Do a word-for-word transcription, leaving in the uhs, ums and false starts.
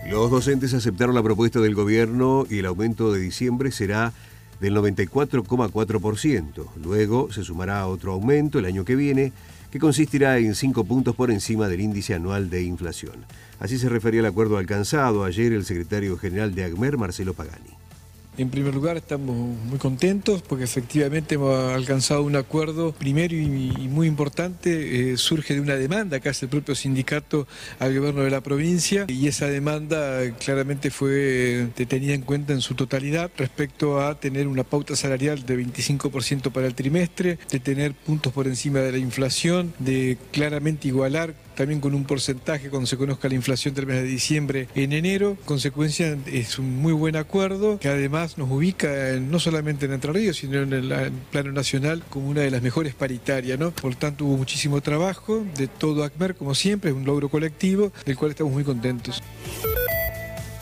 Los docentes aceptaron la propuesta del gobierno y el aumento de diciembre será del noventa y cuatro coma cuatro por ciento. Luego se sumará otro aumento el año que viene, que consistirá en cinco puntos por encima del índice anual de inflación. Así se refería al acuerdo alcanzado ayer el secretario general de ACMER, Marcelo Pagani. En primer lugar, estamos muy contentos porque efectivamente hemos alcanzado un acuerdo primero y muy importante, eh, surge de una demanda que hace el propio sindicato al gobierno de la provincia, y esa demanda claramente fue tenida en cuenta en su totalidad respecto a tener una pauta salarial de veinticinco por ciento para el trimestre, de tener puntos por encima de la inflación, de claramente igualar también con un porcentaje cuando se conozca la inflación del mes de diciembre en enero. En consecuencia, es un muy buen acuerdo que además nos ubica en, no solamente en Entre Ríos, sino en el, en el plano nacional como una de las mejores paritarias, ¿no? Por tanto, hubo muchísimo trabajo de todo ACMER, como siempre, es un logro colectivo del cual estamos muy contentos.